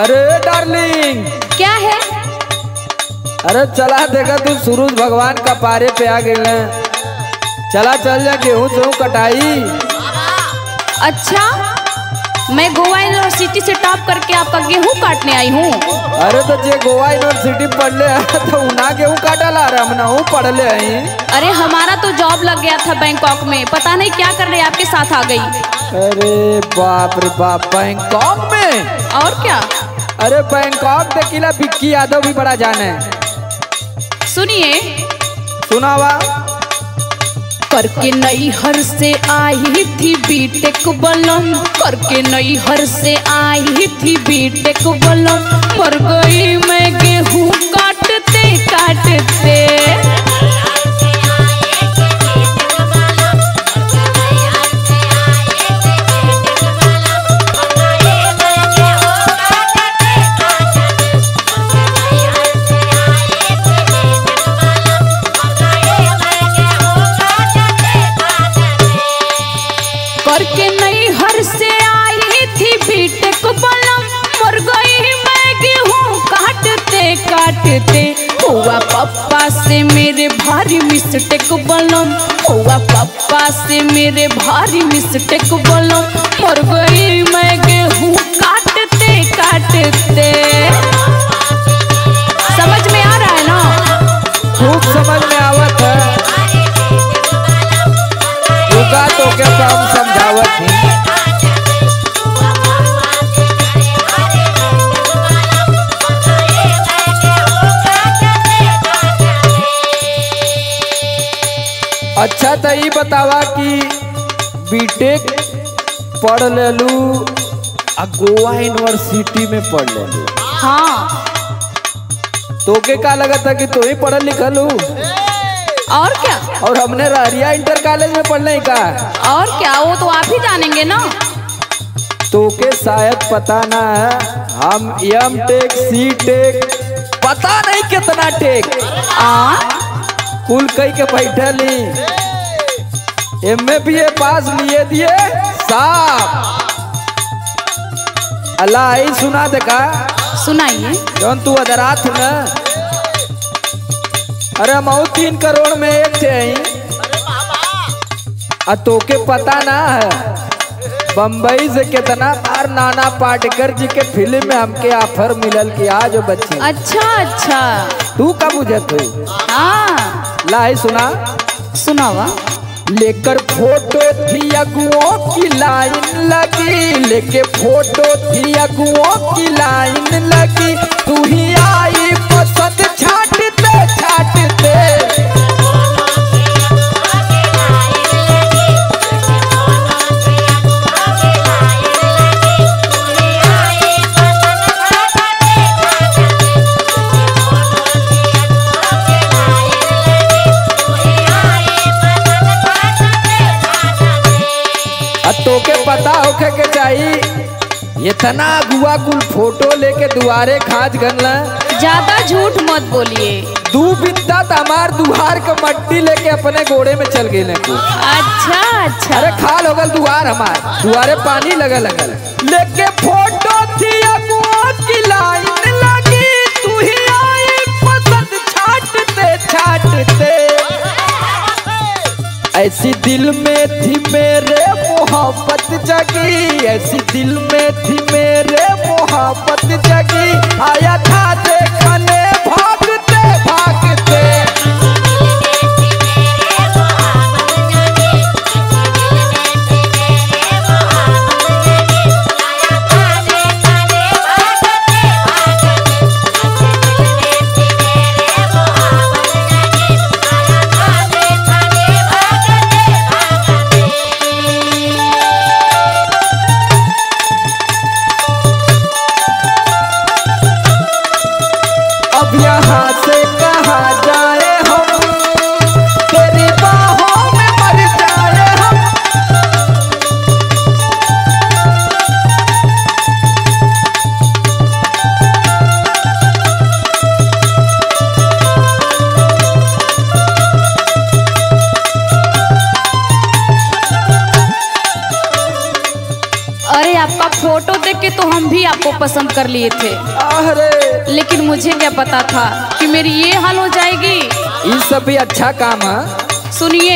अरे डार्लिंग, क्या है? अरे चला देखा तू सूरज भगवान का पारे पे आ गए। चला चल जा गेहूं जो कटाई। अच्छा, मैं गोवा यूनिवर्सिटी से टॉप करके आपका गेहूं काटने आई हूँ। अरे तो जे गोवा यूनिवर्सिटी पढ़ ले तो उना गेहूं काटा ला रहा हम ना पढ़ ले आई। अरे हमारा तो जॉब लग गया था बैंकॉक में, पता नहीं क्या कर रहे आपके साथ आ गई। अरे बाप रे बाप, बैंकॉक में? और क्या? अरे बैंकॉक देखिला विक्की यादव भी बड़ा जाने। सुनिए, सुनावा। करके नैहर से आई थी बीटेक बलम, करके नैहर से आई थी बीटेक बलम, पर गई मैं गेहूं काटते काटते। करके नैहर से आई थी बीटेक बलम, मर गई मैं गेहूं काटते काटते। हुआ पप्पा से मेरे भारी मिस्टेक बलम, हुआ पप्पा से मेरे भारी मिस्टेक बलम, मर गई मैं गेहूं काटते काटते। समझ में आ रहा है ना? खूब समझ में आवत है। रुका तो क्या तो हम समझावत थी। अच्छा तो ये बतावा कि बीटेक पढ़ लेलू आ गोवा यूनिवर्सिटी में पढ़ लेलू, हाँ, तोके का लगा था कि तू ही पढ़ल लिखल हूँ? और क्या? और हमने रारिया इंटर कॉलेज में पढ़ने का। और क्या, वो तो आप ही जानेंगे ना। तोके शायद पता ना है, हम एम टेक सी टेक पता नहीं कितना टेक कुल कई के बैठली। MA पास लिए दिए साहब। अल्लाह ही सुना देखा। सुनाइए। जौन तू अदरात न, अरे मऊ 3 करोड़ में एक थे। तोके पता ना है बम्बई से कितना बार नाना पाटेकर जी के फिल्म में हमके ऑफर मिलल कि आज बच्ची। अच्छा अच्छा, तू कब बुझत हो? हाँ, लाई सुना। सुनावा। लेकर फोटो थी अगुओं की लाइन लगी, लेके फोटो थी अगुओं की लाइन लगी, तू ही आई पसंद छाटते छाटते। तोके पता होखे के चाहिए इतना गुआ कुल फोटो लेके दुआरे खाज गनला। ज्यादा झूठ मत बोलिए। दू बिद्दा हमार दुहार के मट्टी लेके अपने गोड़े में चल गए। अच्छा अच्छा, अरे खाल हो गल दुआर, हमार दुआरे पानी लगल लगल। लेके फोटो थी अगुओं की लाइन लगी, तू ही आई पसंद छाटते छाटते। ऐसी दिल में थी मेरे मोहब्बत जगी, ऐसी दिल में थी मेरे मोहब्बत जगी, आया था देखने भागते भागते। फोटो देख के तो हम भी आपको पसंद कर लिए थे, अरे लेकिन मुझे क्या पता था कि मेरी ये हाल हो जाएगी। ये सब भी अच्छा काम है। सुनिए,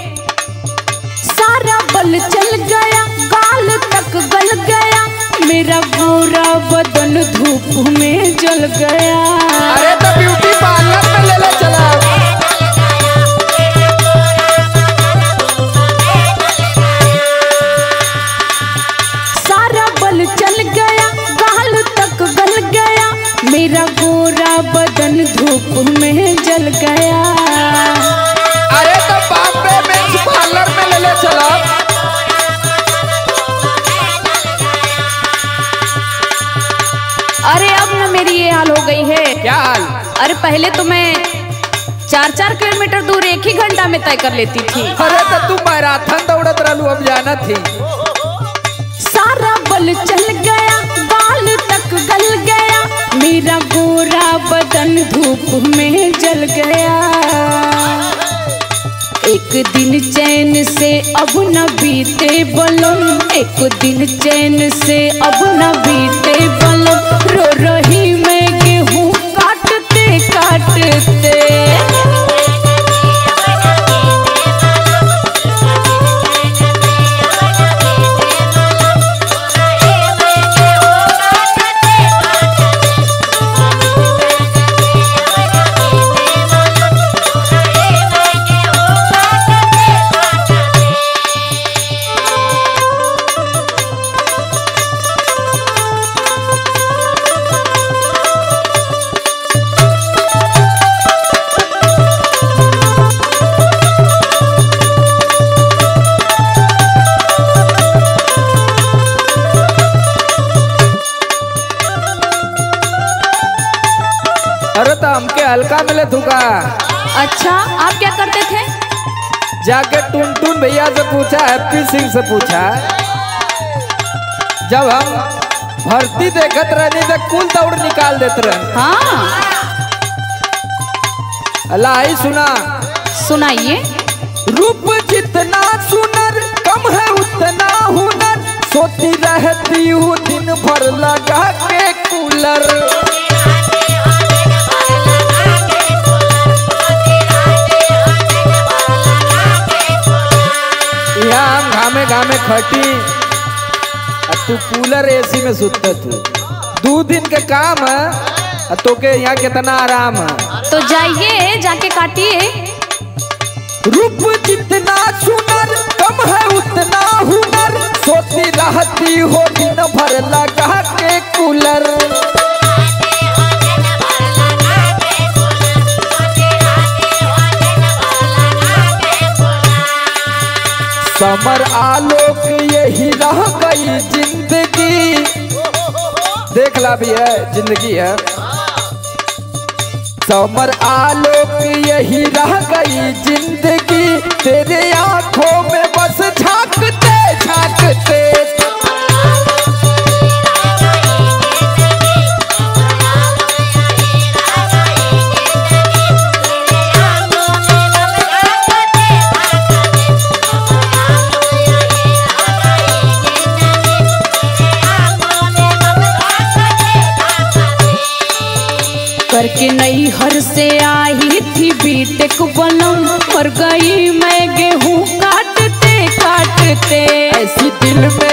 सारा बल चल गया, गाल तक गल गया, मेरा गोरा बदन धूप में जल गया। अरे तो ब्यूटी पार्लर में ले ले चला। सारा बल चल गया, गाल तक गल गया, मेरा गोरा बदन धूप में जल गया। अरे तो बॉम्बे मेंस पार्लर में ले ले चला। अरे अब ना मेरी ये हाल हो गई है। क्या हाल? अरे पहले तो मैं 4-4 किलोमीटर दूर एक ही घंटा में तय कर लेती थी। अरे तो तू मैराथन दौड़त रहलू, अब जाना थी। सारा बल चल गया, बाल तक गल गया, मेरा गोरा बदन धूप में जल गया। एक दिन चैन से अब न बीते बलम, एक दिन चैन से अब न बीते बलम, रो रही मैं गेहूं काटते काटते। अरे तो हमके हल्का मिले थूका। अच्छा, आप क्या करते थे? जाके टुनटुन भैया से पूछा, हैप्पी सिंह से पूछा। जब हम भर्ती देखत रहनी तो कुल दौड़ निकाल देते रहे। हाँ, अल्लाह ही सुना। सुनाइए। रूप जितना सुनर कम है उतना हुनर, सोती रहती हूँ दिन भर लगा के कूलर। यहाँ हम घामे घामे खटी, तू कूलर एसी में सुतता। तू 2 दिन के काम है तो के यहाँ कितना आराम है। तो जाइए, जाके काटिए। रूप जितना सुनर कम है उतना हुनर, सोती रहती हो दिन भर लगा के कूलर। समर आलोक यही रह गई जिंदगी, देख ला भी है जिंदगी है। समर आलोक यही रह गई जिंदगी, तेरे आंखों में बस झांकते झांकते। करके नई हर से आई थी बीटेक बलम, मर गई मैं गेहूं काटते काटते। ऐसी दिल में